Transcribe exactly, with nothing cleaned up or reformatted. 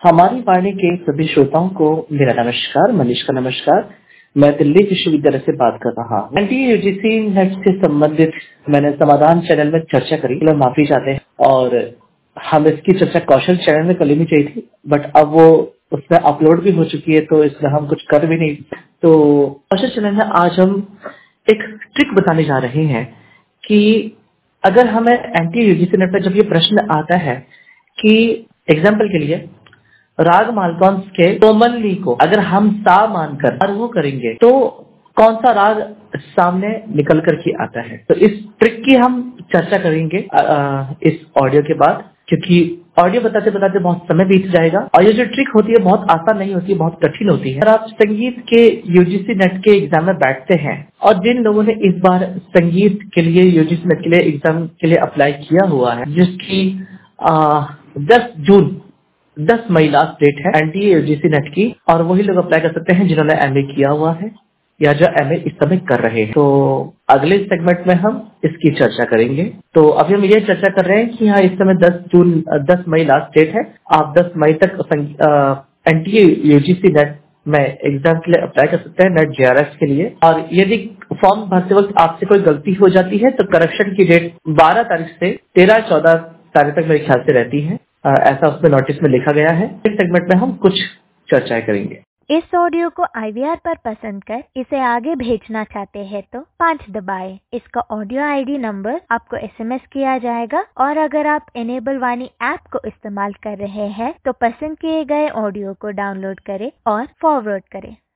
हमारी वाणी के सभी श्रोताओं को मेरा नमस्कार, मनीष का नमस्कार। मैं दिल्ली विश्वविद्यालय से बात कर रहा हूँ। एनटीए यूजीसी नेट से संबंधित मैंने समाधान चैनल में चर्चा करी, मैं माफी चाहते हैं। और हम इसकी चर्चा कौशल चैनल में करनी चाहिए थी, बट अब वो उसमें अपलोड भी हो चुकी है, तो इसमें हम कुछ कर भी नहीं। तो कौशल चैनल में आज हम एक ट्रिक बताने जा रहे हैं कि अगर हमें एनटीए यूजीसी नेट पर जब ये प्रश्न आता है कि एग्जाम्पल के लिए राग मालकौंस के कोमलनी को अगर हम सा मानकर आरोह करेंगे तो कौन सा राग सामने निकल कर के आता है। तो इस ट्रिक की हम चर्चा करेंगे आ, इस ऑडियो के बाद, क्योंकि ऑडियो बताते बताते बहुत समय बीत जाएगा और ये जो ट्रिक होती है बहुत आसान नहीं होती है, बहुत कठिन होती है। अगर आप संगीत के यूजीसी नेट के एग्जाम में बैठते हैं और जिन लोगों ने इस बार संगीत के लिए यूजीसी नेट के लिए एग्जाम के लिए अप्लाई किया हुआ है, जिसकी दस जून दस मई लास्ट डेट है एनटीए यूजीसी नेट की, और वही लोग अप्लाई कर सकते हैं जिन्होंने एमए किया हुआ है या जो एमए इस समय कर रहे हैं। तो अगले सेगमेंट में हम इसकी चर्चा करेंगे। तो अभी हम ये चर्चा कर रहे हैं कि हाँ, इस समय दस जून दस मई लास्ट डेट है। आप दस मई तक एनटीए यूजीसी नेट में एग्जाम के लिए अप्लाई कर सकते हैं, नेट जेआरएफ के लिए। और यदि फॉर्म भरते वक्त आपसे कोई गलती हो जाती है तो करेक्शन की डेट बारह तारीख से तेरह चौदह तारीख तक मेरे ख्याल से रहती है, ऐसा उसमें नोटिस में लिखा गया है। इस सेगमेंट में हम कुछ चर्चाएं करेंगे। इस ऑडियो को आईवीआर पर पसंद कर इसे आगे भेजना चाहते हैं तो पाँच दबाएं। इसका ऑडियो आईडी नंबर आपको एसएमएस किया जाएगा, और अगर आप एनेबल वाणी ऐप को इस्तेमाल कर रहे हैं तो पसंद किए गए ऑडियो को डाउनलोड करें और फॉरवर्ड करें।